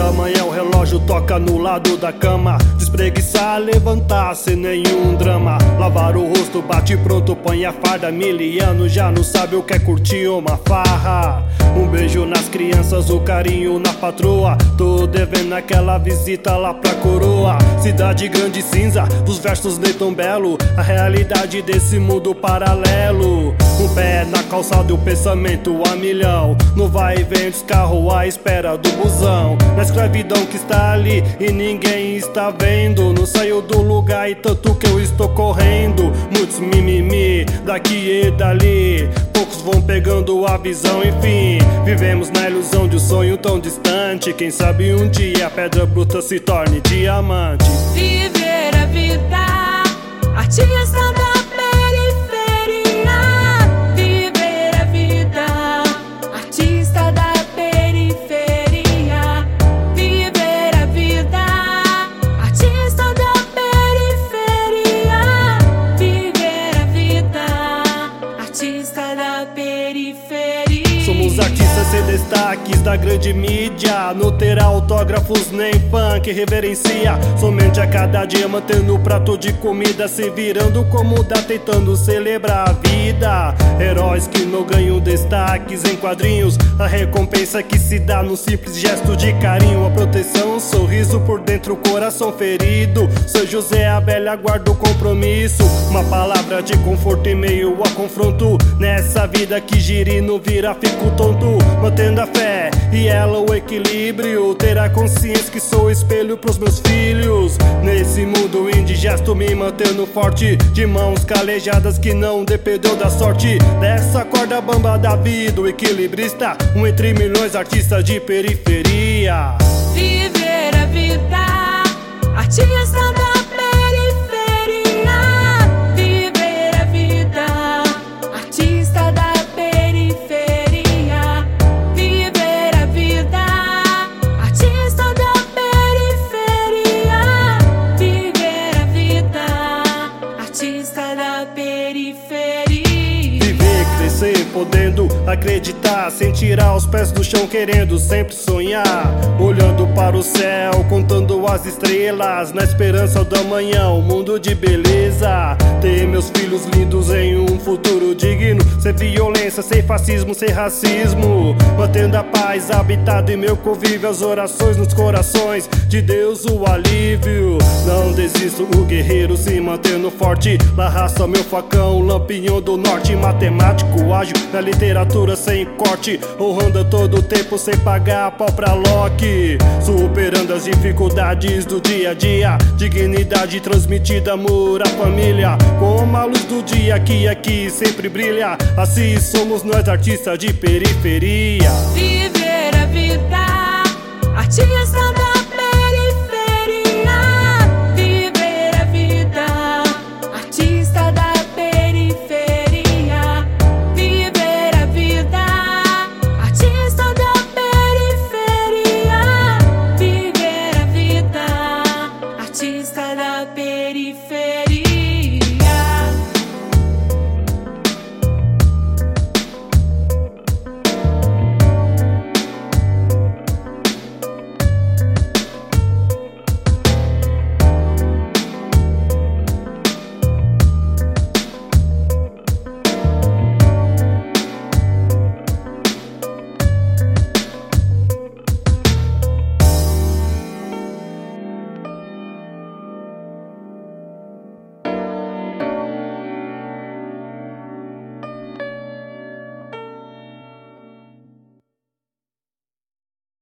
da manhã o relógio toca no lado da cama. Despreguiçar, levantar sem nenhum drama. Lavar o rosto, bate pronto, põe a farda. Miliano já não sabe o que é curtir uma farra. Um beijo nas crianças, o carinho na patroa. Tô devendo aquela visita lá pra coroa. Cidade grande cinza, dos versos Neyton Belo. A realidade desse mundo paralelo. Um pé na calçada e o pensamento a milhão. No vai e vem dos carros à espera do busão. Na escravidão que está ali e ninguém está vendo. Não saio do lugar e tanto que eu estou correndo. Muitos mimimi daqui e dali. Poucos vão pegando a visão, enfim. Vivemos na ilusão de um sonho tão distante. Quem sabe um dia a pedra bruta se torne diamante. Viver a vida, artista da periferia. Viver a vida, artista da periferia. Viver a vida, artista da periferia. Viver a vida, artista da periferia. Somos artistas sem destaques da grande mídia. Não terá autógrafos nem fã que reverencia. Somente a cada dia mantendo o prato de comida. Se virando como dá, tentando celebrar a vida. Heróis que não ganham destaques em quadrinhos. A recompensa que se dá num simples gesto de carinho. A proteção, um sorriso por dentro, o coração ferido. São José, a velha guarda o compromisso. Uma palavra de conforto em meio a confronto. Nessa vida que gira e não vira, fico tonto. Mantendo a fé e ela o equilíbrio. Ter a consciência que sou espelho pros meus filhos. Nesse mundo indigesto me mantendo forte. De mãos calejadas que não dependeu da sorte. Dessa corda bamba da vida, o equilibrista. Um entre milhões artistas de periferia. Viver a vida, artista da periferia. Viver a vida, artista da periferia. Viver a vida, artista da periferia. Viver a vida, artista da periferia. Viver, crescer, podendo acreditar, sem tirar os pés do chão, querendo sempre sonhar. Olhando para o céu, contando as estrelas, na esperança do amanhã, um mundo de beleza. Ter meus filhos lindos em um futuro digno. Sem violência, sem fascismo, sem racismo. Mantendo a paz habitado em meu convívio. As orações nos corações de Deus, o alívio. Não desisto, o guerreiro se mantendo forte. La raça, meu facão, lampião do norte. Matemático, ágil, na literatura sem corte. Honrando a todo tempo sem pagar pau pra Loki. Superando as dificuldades do dia a dia. Dignidade transmitida, amor à família. Como a luz do dia que aqui sempre brilha. Assim somos nós artistas de periferia. Viver a vida, artista da